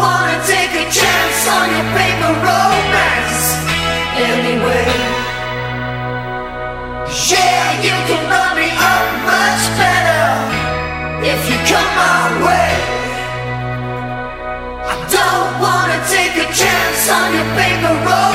wanna take a chance on your paper romance anyway. Yeah, you can run me up much better if you come my way. I don't wanna take a chance on your paper romance.